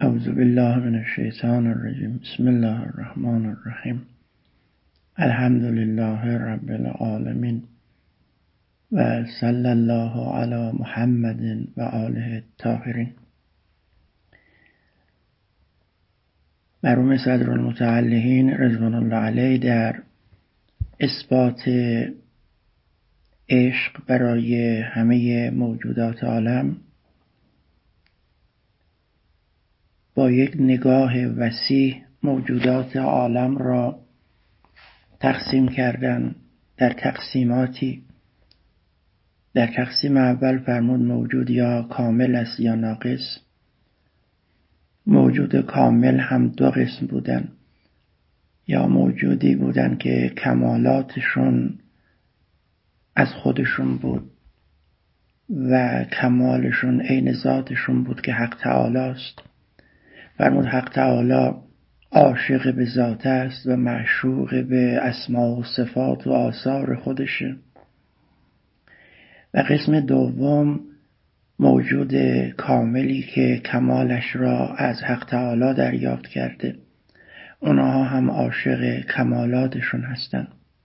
اعوذ بالله من الشیطان الرجیم. بسم الله الرحمن الرحیم. الحمد لله رب العالمین و صلی الله علی محمد و آله الطاهرین. مرحوم صدرالمتعلقین رضوان الله علیه در اثبات عشق برای همه موجودات عالم با یک نگاه وسیع موجودات عالم را تقسیم کردن در تقسیماتی. در تقسیم اول فرمود موجود یا کامل است یا ناقص. موجود کامل هم دو قسم بودن، یا موجودی بودن که کمالاتشون از خودشون بود و کمالشون عین ذاتشون بود که حق تعالی است. فرمود حق تعالی عاشق به ذات است و معشوق به اسما و صفات و آثار خودشه. و قسم دوم موجود کاملی که کمالش را از حق تعالی دریافت کرده، اونها هم عاشق کمالاتشون هستن.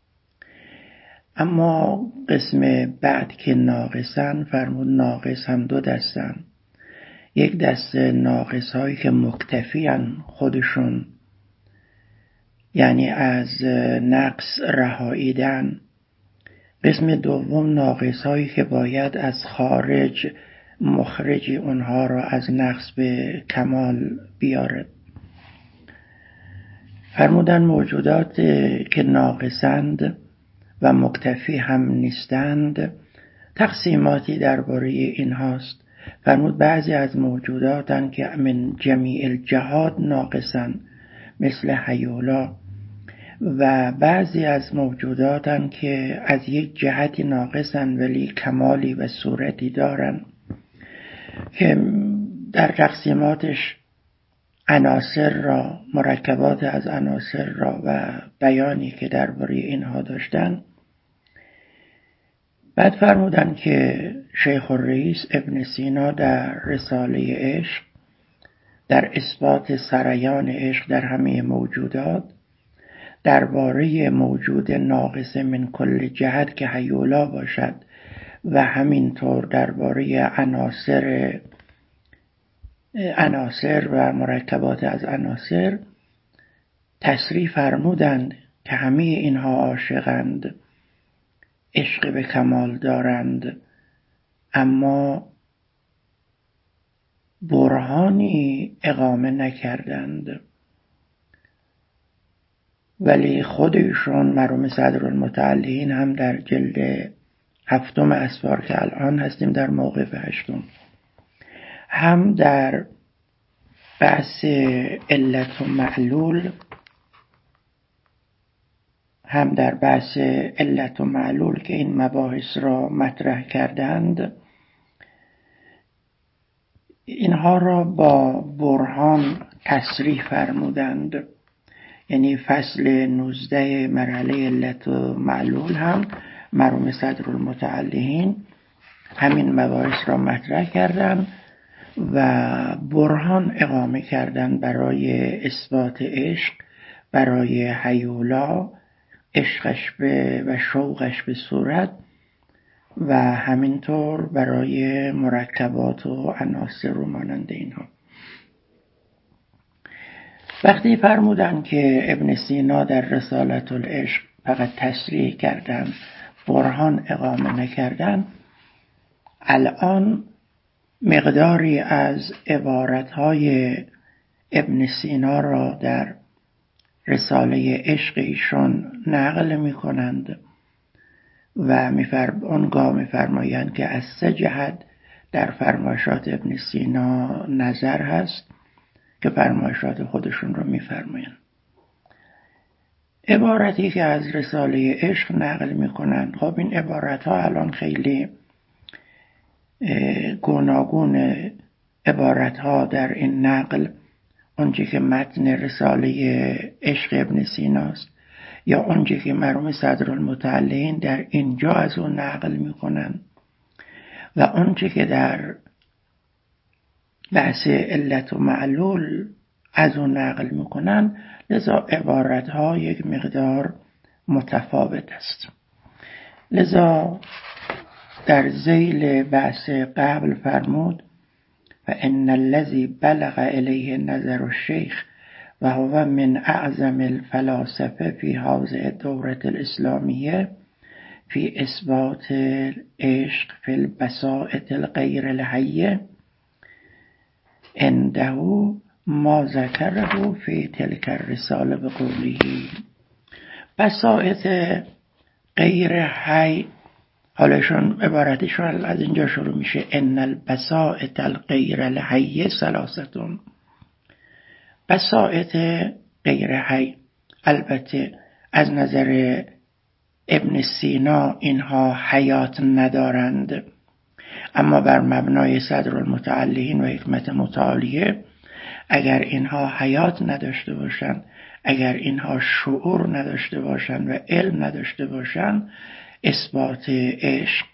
اما قسم بعد که ناقصن، فرمود ناقص هم دو دستن. یک دسته ناقص هایی که مکتفیان خودشون، یعنی از نقص رهاییدن. قسم دوم ناقص هایی که باید از خارج مخرجی اونها را از نقص به کمال بیاره. فرمودن موجودات که ناقصند و مکتفی هم نیستند تقسیماتی درباره این هاست. فرمود بعضی از موجوداتن که من جمیع الجهات ناقصن مثل هیولا، و بعضی از موجوداتن که از یک جهتی ناقصن ولی کمالی و صورتی دارن، که در تقسیماتش عناصر را، مرکبات از عناصر را و بیانی که درباره اینها داشتن. بعد فرمودن که شیخ الرئیس ابن سینا در رساله عشق در اثبات سریان عشق در همه موجودات درباره موجود ناقص من کل جهت که هیولا باشد و همینطور درباره عناصر و مرکبات از عناصر تصریح فرمودند که همه اینها عاشقند، عشق به کمال دارند، اما برهانی اقامه نکردند. ولی خودشون مرحوم صدرالمتعلقین هم در جلد 7 اسفار که الان هستیم در موقف 8 هم در بحث علت و معلول که این مباحث را مطرح کردند، اینها را با برهان تصریح فرمودند. یعنی فصل 19 مرحله علت و معلول هم مرحوم صدرالمتعلقین همین مباحث را مطرح کردند و برهان اقامه کردند برای اثبات عشق، برای هیولا، عشقش به و شوقش به صورت، و همینطور برای مرکبات و عناصر و مانند اینها. وقتی فرمودن که ابن سینا در رسالة العشق فقط تصریح کردن، برهان اقامه نکردن، الان مقداری از عبارتهای ابن سینا را در رساله عشق ایشان نقل می کنند و آنگاه می فرمایند که از 3 جهت در فرمایشات ابن سینا نظر هست که فرمایشات خودشون رو می فرمایند. عبارتی که از رساله عشق نقل می کنند، خب این عبارت ها الان خیلی گوناگون عبارت ها در این نقل، اونچه که متن رساله عشق ابن سیناست یا اونچه که مرحوم صدرالمتعلقین در اینجا از اون نقل می کنند و اونچه که در بحث علت و معلول از اون نقل میکنن، لذا عبارتها یک مقدار متفاوت است. لذا در ذیل بحث قبل فرمود و ان الذی بلغ الیه نظر الشیخ و هو من اعظم الفلاسفه فی هذه الدوره الاسلامیه فی اثبات العشق فی البساطة الغیر الحیه عنده ما ذکره فی تلک الرساله بقوله بساطة غیر حی. حالشون عبارتشون از اینجا شروع میشه ان البساطة الغیر الحیه ثلاثه. بساطة غیر حی، البته از نظر ابن سینا اینها حیات ندارند، اما بر مبنای صدر المتعلین و حکمت متعالیه اگر اینها حیات نداشته باشند، اگر اینها شعور نداشته باشند و علم نداشته باشند، اثبات عشق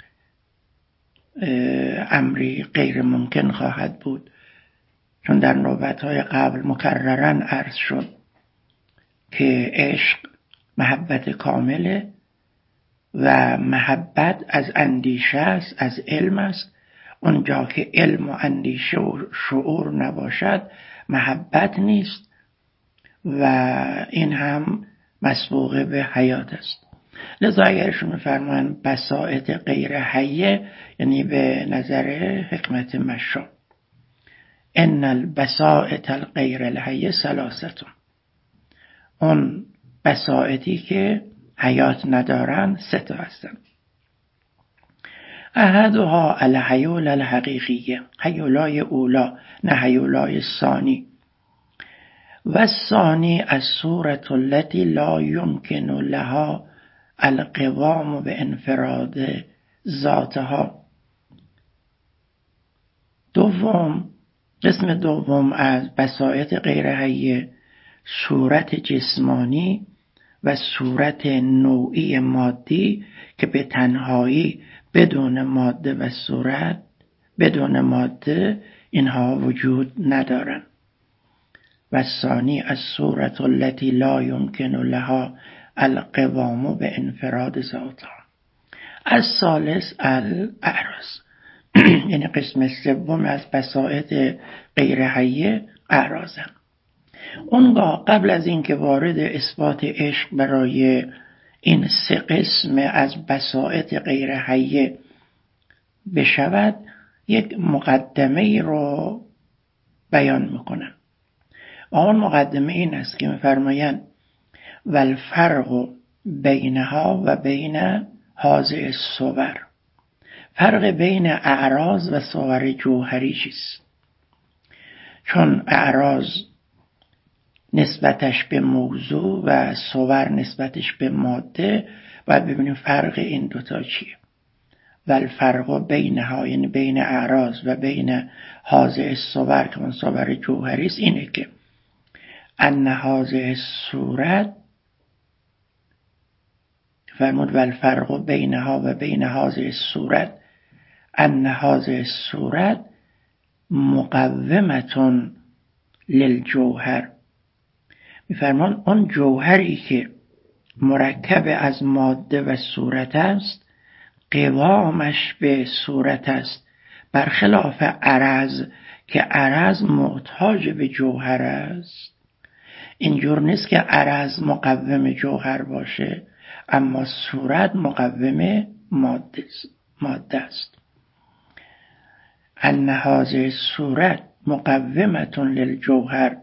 امری غیر ممکن خواهد بود. چون در نوبت‌های قبل مکرراً عرض شد که عشق محبت کامله و محبت از اندیشه است، از علم است. اونجا که علم و اندیشه و شعور نباشد محبت نیست و این هم مسبوقه به حیات است. لذا اگرشون می‌فرمان بساطة غیر حیه، یعنی به نظر حکمت مشا ان البساطة الغیر الحیه ثلاثه، اون بساطی که حیات ندارن سه تا هستن. احدها الحیول الحقیقیه، حیولای اولا نه حیولای ثانی، و الثانی الصورة التي لا يمكن لها القوام بانفراد ذاتها. دوم، قسم دوم از بساطة غیر حیه صورت جسمانی و صورت نوعی مادی که به تنهایی بدون ماده و صورت، بدون ماده اینها وجود ندارن. و ثانی الصورة التي لا يمكن لها القوام بانفراد ذاتها. الثالث الاعراض، یعنی قسم سوم از بساطة غیر حیه اعراضن. اونگاه قبل از اینکه وارد اثبات عشق برای این سه قسم از بساطة غیر حیه بشود، یک مقدمه رو بیان میکنن. آن مقدمه این است که میفرمایند و الفرق بینها و بین هذه الصور، فرق بین اعراض و صور جوهری چیست؟ چون اعراض نسبتش به موضوع و صور نسبتش به ماده، باید ببینیم فرق این دوتا چیه. و الفرق بینها، یعنی بین اعراض و بین هذه الصور که اون صور جوهری است، اینه که ان هذه الصورت، فرمود و الفرق بینها و بین هذه الصورت ان هذه الصورت مقومة للجوهر. میفرمان اون جوهری که مرکب از ماده و صورت است قوامش به صورت است، برخلاف عرض که عرض محتاج به جوهر است. اینجور نیست که عرض مقوم جوهر باشه، اما صورت مقوم ماده است. ان هذه الصورت مقومة للجوهر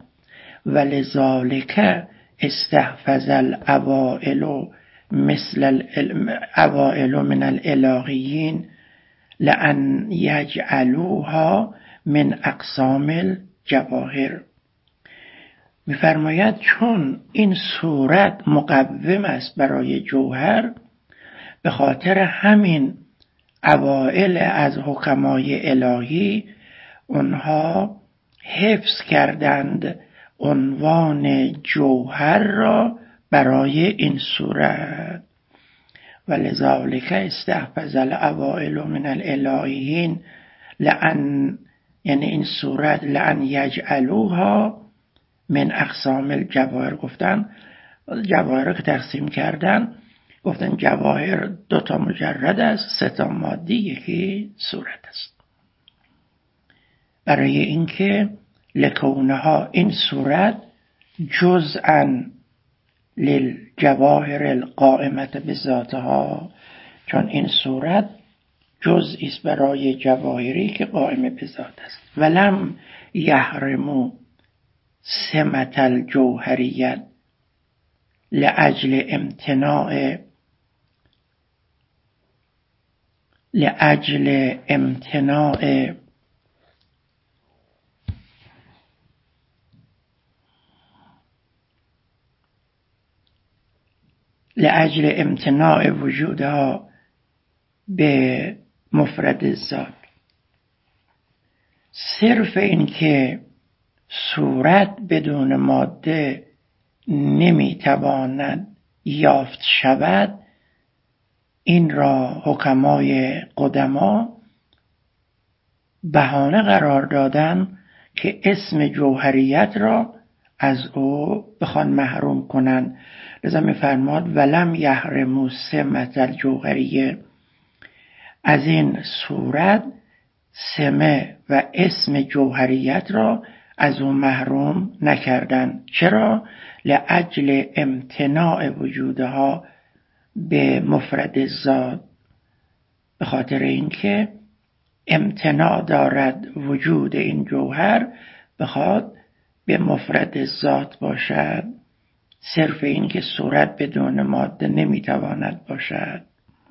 ولذلك استحفظ الأوائل مثل الأوائل من الإلهيين لأن يجعلوها من اقسام الجواهر. می‌فرماید چون این صورت مقوم است برای جوهر، به خاطر همین اوائل از حکمای الهی اونها حفظ کردند عنوان جوهر را برای این صورت. ولذلك استحفظ الاوائل من الالهیین لأن یعنی این صورت لأن یجعلوها من اقسام الجواهر، گفتن جواهر که تقسیم کردن گفتن جواهر 2 مجرد است، 3 مادی، 1 صورت است. برای اینکه لکونها این صورت جزءا للجواهر القائمت بذاتها، چون این صورت جزئی است برای جواهری که قائم به ذات است. ولم یحرمو سمت الجوهریت لأجل امتناع وجودها به مفرد الذات. صرف این که صورت بدون ماده نمیتواند یافت شود، این را حکمای قدما بهانه قرار دادن که اسم جوهریت را از او بخوان محروم کنن. لذا می‌فرماد ولم یحرموا سمت الجوهریه، از این صورت سمه و اسم جوهریت را از او محروم نکردن. چرا؟ لأجل امتناع وجودها به مفرد الذات، به خاطر اینکه امتناع دارد وجود این جوهر بخواد به مفرد الذات باشد. صرف این که صورت بدون ماده نمیتواند باشد،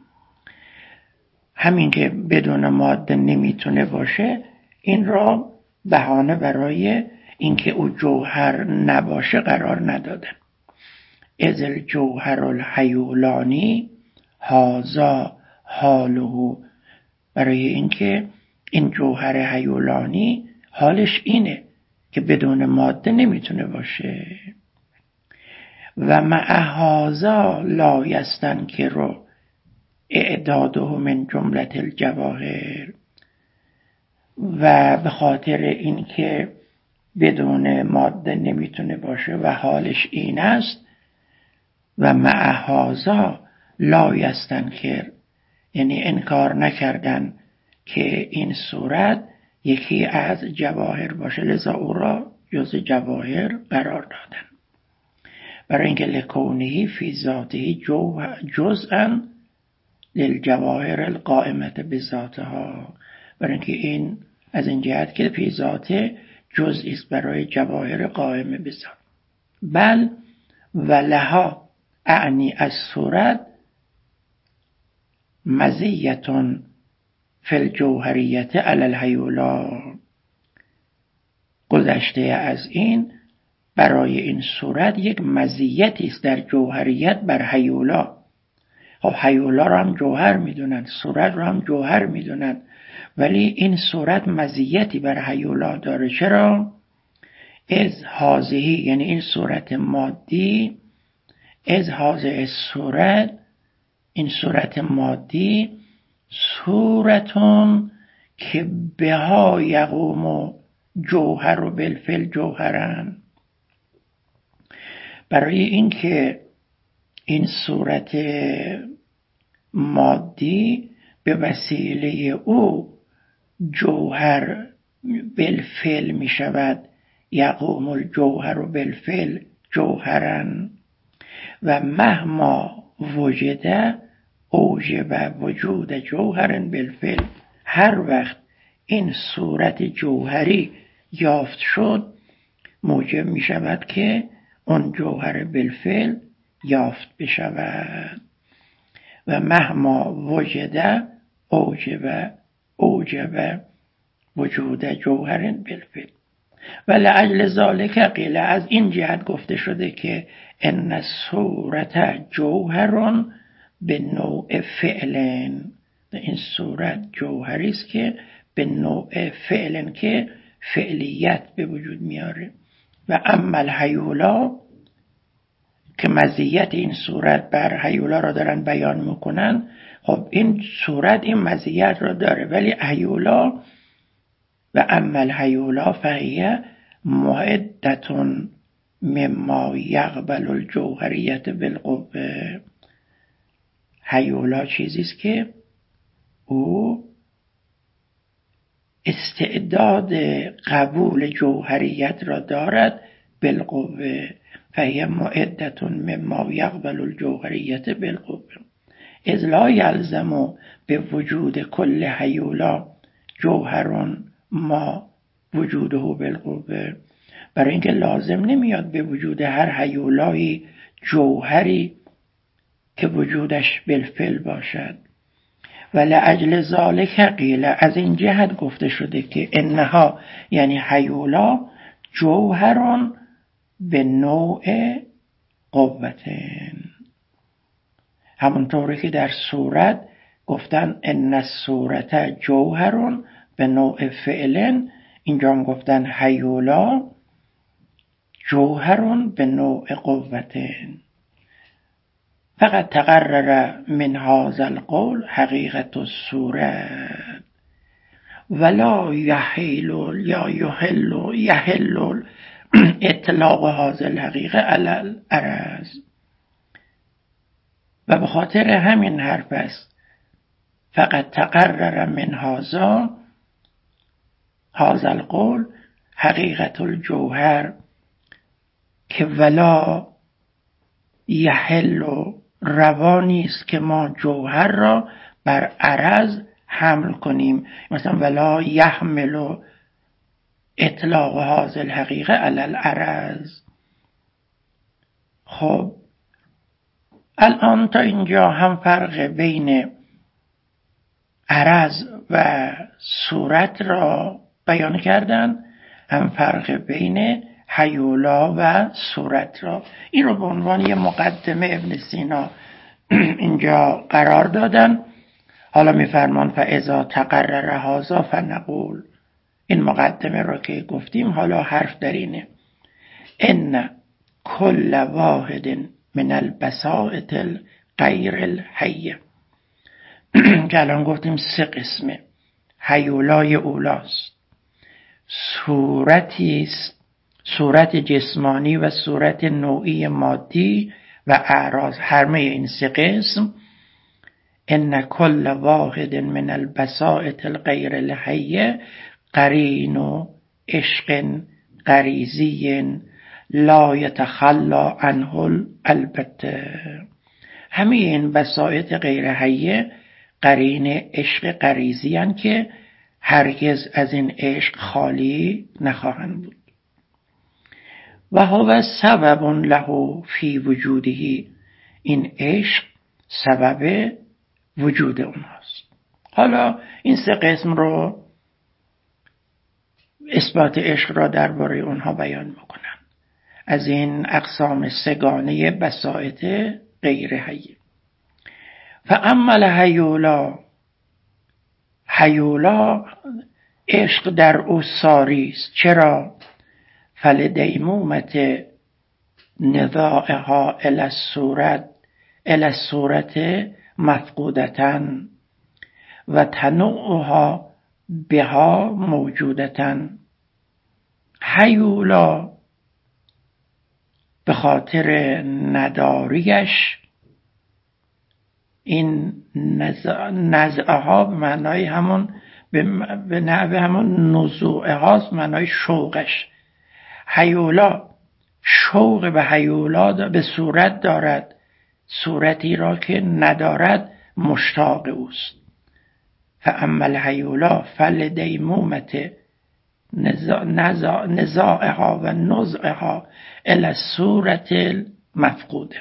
همین که بدون ماده نمیتونه باشه این را بهانه برای اینکه او جوهر نباشه قرار ندادن. اذ الجوهر الحیولانی هذا حاله، برای اینکه این جوهر حیولانی حالش اینه که بدون ماده نمیتونه باشه. و مع هذا لا یستنکر اعداده من جملة الجواهر، و به خاطر اینکه بدون ماده نمیتونه باشه و حالش این است، و مع هذا لا یستنکر، یعنی انکار نکردن که این صورت یکی از جواهر باشه، لذا او را جز جواهر قرار دادن. برای اینکه لکونه فی ذاته جزءا للجواهر القائمت بذاتها، برای اینکه این از این جهت که فی ذاته جزئی است برای جواهر قائم به ذات. بل ولها اعنی از صورت مزیتون فی الجوهریت علی الحیولا، گذشته از این برای این صورت یک مزیتی است در جوهریت بر حیولا. خب حیولا را هم جوهر میدونن، صورت را هم جوهر میدونن، ولی این صورت مزیتی بر حیولا داره. چرا؟ از هازهی، یعنی این صورت مادی، از هازه صورت، این صورت مادی، صورتون که بها یقوم جوهر و بالفعل جوهرن. برای اینکه این صورت مادی به وسیله او جوهر بالفعل می شود، یقوم الجوهر و بالفعل جوهرن، و مهما وجد اوجب وجود جوهر بالفعل، هر وقت این صورت جوهری یافت شد موجب می شود که اون جوهر بالفعل یافت بشود. و مهما وجد اوجب وجود جوهر بالفعل. و لعجل ذالک قیل، از این جهت گفته شده که ان صورت جوهر به نوع فعلن، این صورت جوهری است که به نوع فعلن که فعلیت به وجود میاره. و اما الحیولا که مزیت این صورت بر حیولا را دارن بیان میکنن، خب این صورت این مزیت را داره، ولی حیولا و اما الهیولا فهی معدة مما یقبل الجوهریت بالقوه. هیولا چیزی است که او استعداد قبول جوهریت را دارد بالقوه. فهی معدة مما یقبل الجوهریت بالقوه اذ لا یلزم به وجود کل هیولا جوهر ما وجوده بالقوه. برای اینکه لازم نمیاد به وجود هر هیولایی جوهری که وجودش بالفعل باشد. ولأجل ذلک قیل، از این جهت گفته شده که انها یعنی هیولا جوهر به نوع قوتن. همونطوری که در صورت گفتن ان الصورت جوهر به نوع فعلن، اینجا هم گفتن هیولا جوهر به نوع قوتن. فقط تقرر من هذا القول حقیقت الصورت ولا یحل اطلاق هذا الحقیقه علی العرض. و به خاطر همین حرف است فقط تقرر من هذا القول حقیقت الجوهر که ولا یحل روانی است که ما جوهر را بر عرض حمل کنیم، مثلا ولا یحمل اطلاق هذا الحقیقه علی العرض. خب الان تا اینجا هم فرق بین عرض و صورت را بیان کردن، هم فرق بین هیولا و صورت را. این رو به عنوان یه مقدمه ابن سینا اینجا قرار دادن. حالا میفرمان فاذا تقرر هذا فنقول، این مقدمه را که گفتیم حالا حرف در اینه. ان کل واحد من البساطة الغیر الحیه که الان گفتیم 3 قسمه. هیولای اولاست، صورتی است، صورت جسمانی و صورت نوعی مادی و اعراض. همه این 3 قسم ان کل واحد من البساطة الغیر الحیه قرین و عشق غریزی لا یتخلی عنه البته. همه این بساطت غیر حیه قرین عشق غریزی هستند که هرگز از این عشق خالی نخواهند بود. و هو سبب له فی وجوده، این عشق سبب وجود اونهاست. حالا این 3 قسم رو اثبات عشق را درباره اونها بیان میکنن، از این اقسام 3 گانه بساطت غیر حیه. فاما الهیولا، هیولا عشق در او ساری است. چرا؟ فلدیمومت نزاعها الی الصورت مفقودتن و تنوعها بها موجودتن. هیولا به خاطر نداریش، این نزعها به معنای همون به نحو همون نزوعه هاست، معنای شوقش. هیولا شوق به هیولا به صورت دارد، صورتی را که ندارد مشتاق اوست. فاما الهیولا فلدیمومت نزاعها و نزعها الی الصورت المفقوده.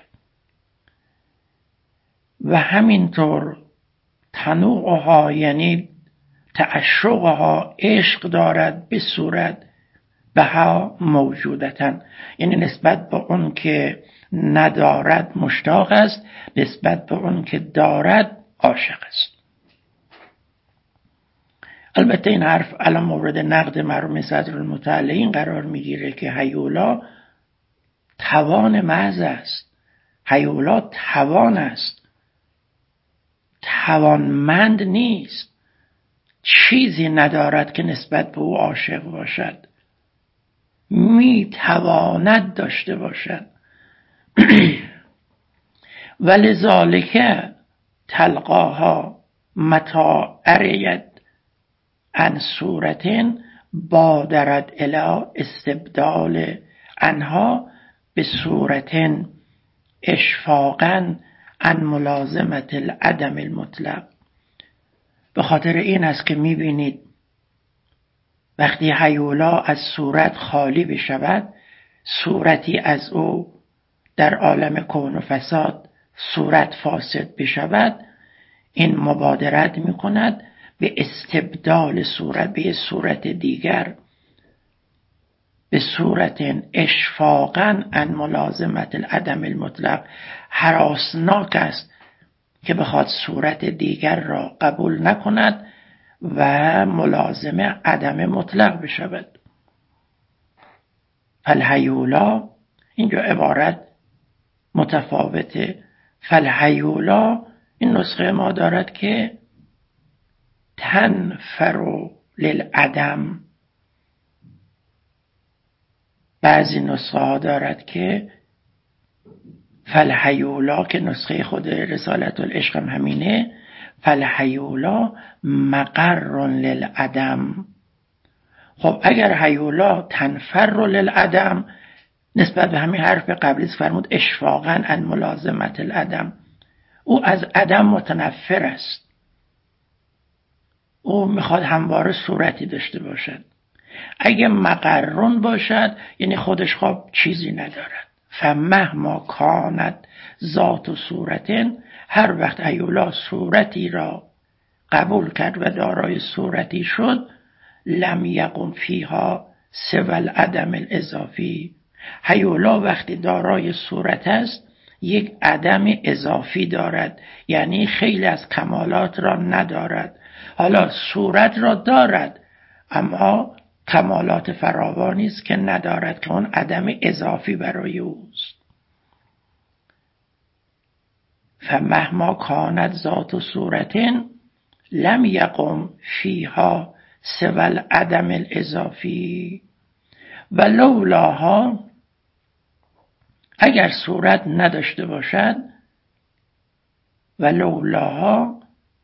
و همینطور تنوعها یعنی تعشقها، عشق دارد به صورت، بها موجودتن یعنی نسبت به اون که ندارد مشتاق است، نسبت به اون که دارد عاشق است. البته این حرف الان مورد نقد مرحوم صدرالمتعلقین قرار میگیره که هیولا توان محض است، هیولا توان است، توانمند نیست. چیزی ندارد که نسبت به او عاشق باشد، میتواند داشته باشد. ولذالک تلقاها متى ارید عن صورت بادرت الی استبدال عنها به صورت اشفاقا عن ملازمت العدم المطلق. به خاطر این است که میبینید وقتی هیولا از صورت خالی بشود، صورتی از او در عالم کون و فساد صورت فاسد بشود، این مبادرت میکند به استبدال صورت به صورت دیگر، به صورت اشفاقا عن ملازمت العدم المطلق. هراسناک است که بخواد صورت دیگر را قبول نکند و ملازم عدم مطلق بشود. فالهیولا، اینجا عبارت متفاوته. فالهیولا این نسخه ما دارد که تنفر للعدم، بعضی نسخه ها دارد که فالهیولا که نسخه خود رسالت العشق هم همینه، فالهیولا مقر للعدم. خب اگر هیولا تنفر للعدم، نسبت به همین حرف قبلی فرمود اشفاقا عن ملازمت العدم، او از عدم متنفر است، او میخواد همواره صورتی داشته باشد. اگه مقرون باشد یعنی خودش خب چیزی ندارد. فمهما کانت ذات صورتن، هر وقت هیولا صورتی را قبول کرد و دارای صورتی شد، لم یقم فیها سوى العدم الاضافی. هیولا وقتی دارای صورت است یک عدم اضافی دارد، یعنی خیلی از کمالات را ندارد. حالا صورت را دارد اما کمالات فراوانی است که ندارد، که اون عدم اضافی برای اوست. فمهما کانت ذات صورتن لم یقم فیها سوى العدم الاضافی و لولاها، اگر صورت نداشته باشد، و لولاها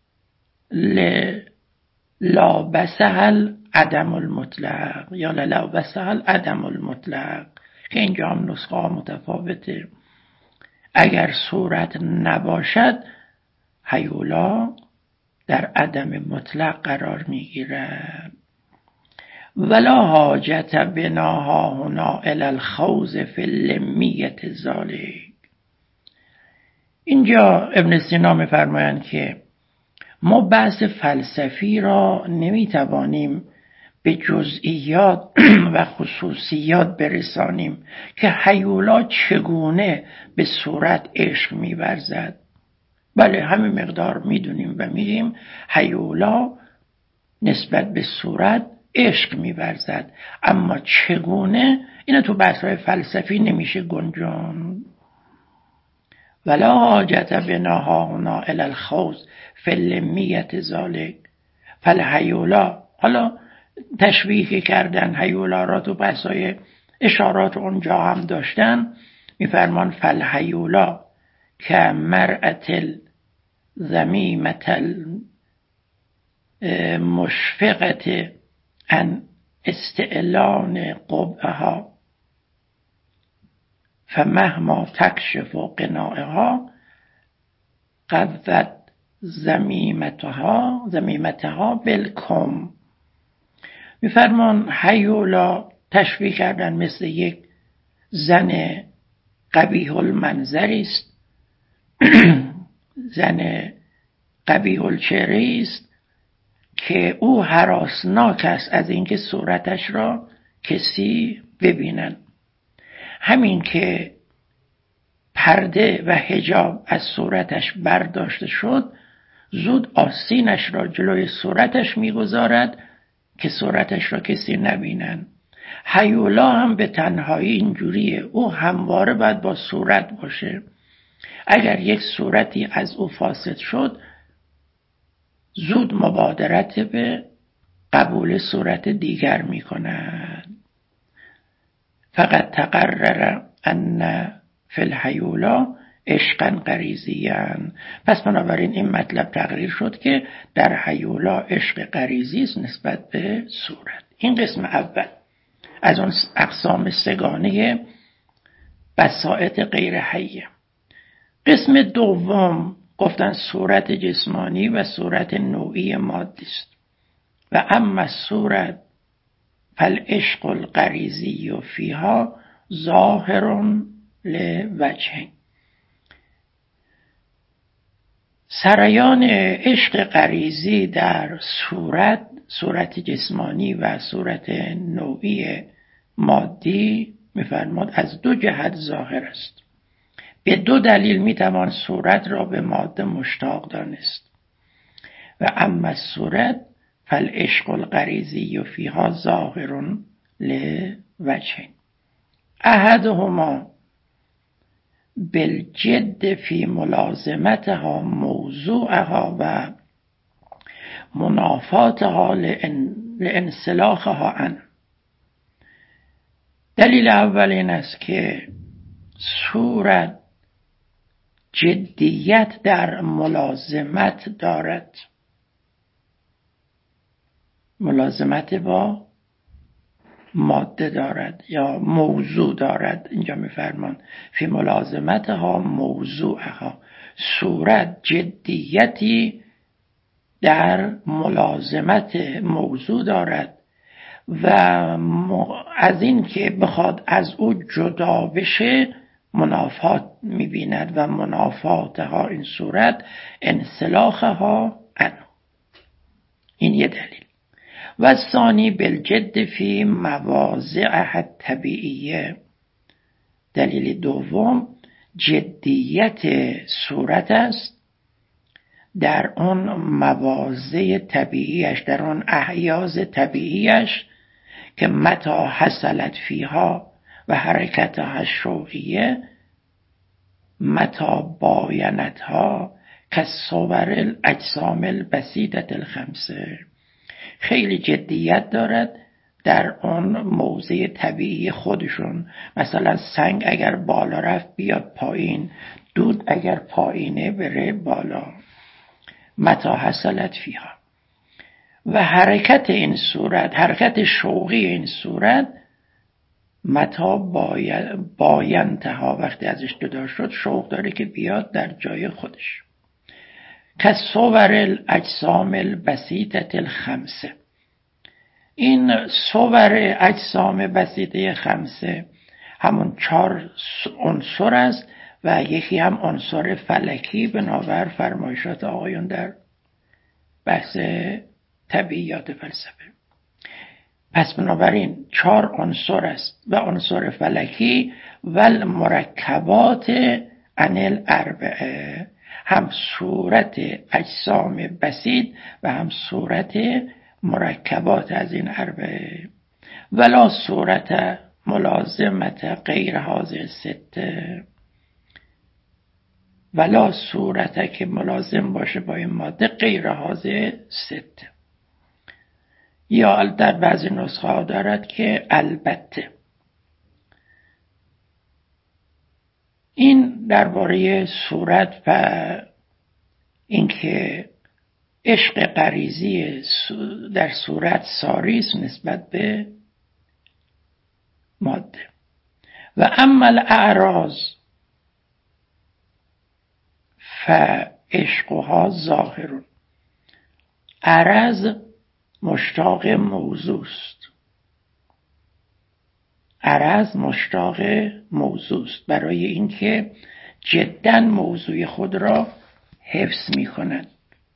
لابسها العدم المطلق یا لابسها العدم المطلق، که اینجا هم نسخه ها متفاوته. اگر صورت نباشد هیولا در عدم مطلق قرار میگیرد. ولا حاجت بناها هنا الی الخوض فی لمیت ذالک. اینجا ابن سینا میفرمایند که ما بحث فلسفی را نمیتوانیم به جزئیات و خصوصیات برسانیم که هیولا چگونه به صورت عشق می‌ورزد. بله همین مقدار میدونیم و میگیم هیولا نسبت به صورت عشق می‌ورزد، اما چگونه اینو تو بحث‌های فلسفی نمیشه گنجاند. ولا حاجت بناها هنا الی الخوض فی لمیت ذالک فالهیولا. حالا تشبیه کردن هیولا را تو بحث‌های اشارات اونجا هم داشتن، میفرمان فالهیولا که مرأة الذمیمة المشفقة عن استعلان قبعها فمهما تکشف قناعها قوت ذمیمتها بالکم. میفرمان هیولا تشبیه کردن مثل یک زن قبیح المنظری است، زن قبیح الچهره است که او هراسناک است از اینکه صورتش را کسی ببینن. همین که پرده و حجاب از صورتش برداشته شد، زود آستینش را جلوی صورتش میگذارد که صورتش را کسی نبینن. هیولا هم به تنهایی اینجوریه، او همواره باید با صورت باشه. اگر یک صورتی از او فاسد شد، زود مبادرت به قبول صورت دیگر می کند. فقط تقرر ان فی الهیولا عشقا غریزیاً. پس بنابراین این مطلب تقریر شد که در هیولا عشق غریزی است نسبت به صورت. این قسم اول از اون اقسام سگانه بساطت غیر حیه. قسم دوم گفتن صورت جسمانی و صورت نوعی مادی است. و اما صورت فالعشق الغریزی فیها ظاهر لوجهین. سریان عشق غریزی در صورت جسمانی و صورت نوعی مادی می‌فرماد از دو جهت ظاهر است. به دو دلیل میتوان صورت را به ماده مشتاق دانست. و اما الصورت فالعشق الغریزی فیها ظاهر لوجهین. احدهما بالجد فی ملازمتها موضوعها و منافاتها لانسلاخها عنه. دلیل اول این است که صورت جدیت در ملازمت دارد، ملازمت با ماده دارد یا موضوع دارد. اینجا میفرمان فی ملازمتها موضوعها. صورت جدیتی در ملازمت موضوع دارد و از این که بخواد از او جدا بشه منافات میبیند و منافاتها این صورت انسلاخها عنه. این یه دلیل. و ثانی بالجد فی مواضعها الطبیعیه. دلیل دوم جدیت صورت است در اون مواضع طبیعیش، در اون احیاز طبیعیش که متا حصلت فیها و حرکتها الشوقیه متا باینتها کالصور الاجسام البسیطه الخمسه. خیلی جدیت دارد در اون موضع طبیعی خودشون. مثلا سنگ اگر بالا رفت بیاد پایین، دود اگر پایینه بره بالا. متا حصلت فیها. و حرکت این صورت، حرکت شوقی این صورت متا باینتها، وقتی ازش جدا شد شوق داره که بیاد در جای خودش. کالصور الاجسام البسیطه الخمسه. این صور اجسام بسیطه خمسه همون 4 عنصر است و یکی هم عنصر فلکی بنابر فرمایشات آقایون در بحث طبیعیات فلسفه. پس بنابراین 4 عنصر است و عنصر فلکی و المرکبات عن الاربعه، هم صورت اجسام بسیط و هم صورت مرکبات از این اربعه. ولا صورت ملازمت غیر هذه سته. ولا صورت که ملازم باشه با این ماده غیر هذه سته. یا در بعضی نسخه ها دارد که البته. این درباره صورت و اینکه عشق غریزی در صورت ساری است نسبت به ماده. و اما الاعراض فعشقها ظاهر. عرض مشتاق موضوع است. عرض مشتاق موضوع است برای اینکه جدا موضوع خود را حفظ می کند.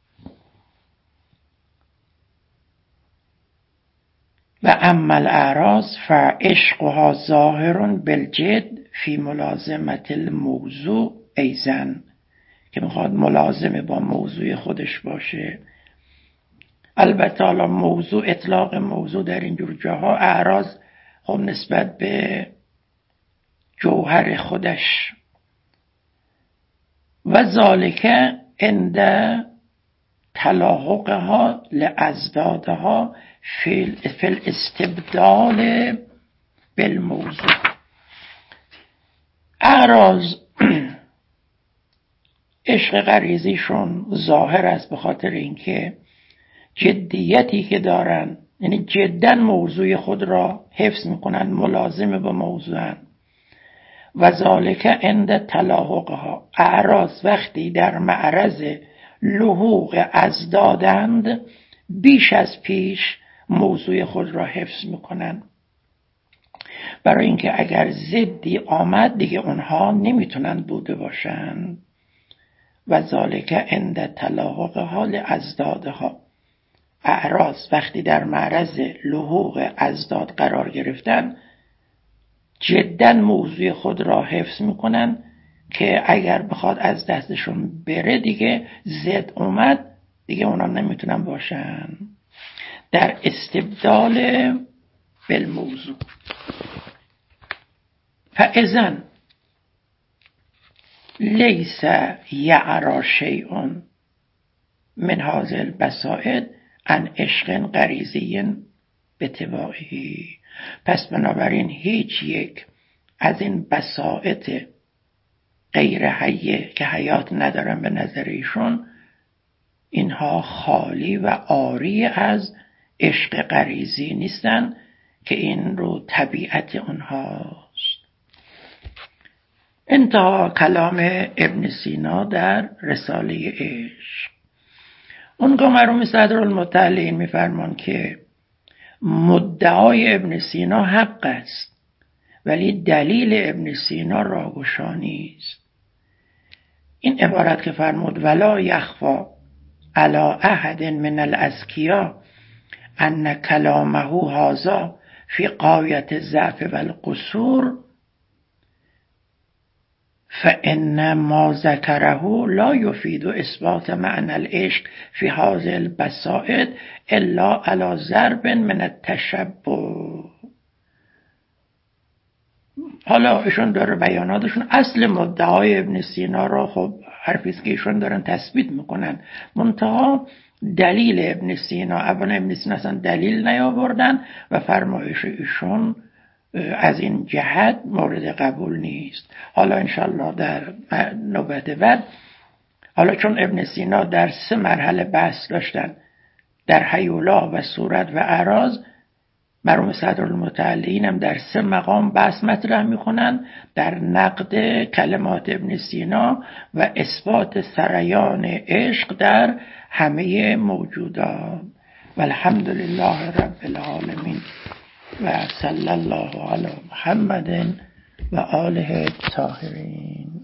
و اما الاعراض فعشقها ظاهر بالجد فی ملازمت الموضوع ایزن، که میخواد ملازمه با موضوع خودش باشه. البته حالا موضوع، اطلاق موضوع در اینجور جاها، اعراض خب نسبت به جوهر خودش. و ذالک عند تلاحقها لازدادها فی الاستبدال بالموضوع. اعراض عشق غریزیشون ظاهر است به خاطر اینکه جدیتی که دارن، یعنی جدا موضوع خود را حفظ میکنن، ملازم با موضوعن. و ذالک عند تلاحقها، اعراض وقتی در معرض لحوق ازدادند بیش از پیش موضوع خود را حفظ میکنن، برای اینکه اگر ضدی آمد دیگه اونها نمیتونن بوده باشن. و ذالک عند تلاحقها لازدادها، اعراض وقتی در معرض لحوق ازداد قرار گرفتن جدا موضوع خود را حفظ میکنن که اگر بخواد از دستشون بره دیگه زد اومد دیگه اونا نمیتونن باشن. در استبدال بالموضوع. فاذن لیس یعری شیء من هذه البسائط عن عشق غریزی بتباعه، پس بنابراین هیچ یک از این بسائط غیر حیه که حیات ندارن به نظر ایشون، اینها خالی و عاری از عشق غریزی نیستن که این رو طبیعت اونهاست. انتها کلام ابن سینا در رساله عشق. اونگاه مرحوم صدرالمطلعین میفرمان که مدعای ابن سینا حق است ولی دلیل ابن سینا راهگشا نیست. این عبارت که فرمود ولا یخفی علی احد من الاذکیا ان کلامه هذا فی غایت الضعف والقصور فان ما ذکره لا یفید اثبات معنی العشق فی هذه البسائط الا علی ضرب من التشبه. حالا ایشون داره بیاناتشون اصل مدعای ابن سینا را، خب حرفیست که ایشون دارن تثبیت میکنن، منتها دلیل ابن سینا، اولا ابن سینا اصلا دلیل نیاوردن و فرمایش ایشون از این جهت مورد قبول نیست. حالا انشالله در نوبت بعد، حالا چون ابن سینا در 3 مرحله بحث داشتن، در هیولا و صورت و اعراض، مرحوم صدرالمطلعین هم در 3 مقام بحث مطرح میکنن، در نقد کلمات ابن سینا و اثبات سریان عشق در همه موجودات. والحمد لله رب العالمین و صلی الله علی محمد و آله الطاهرین.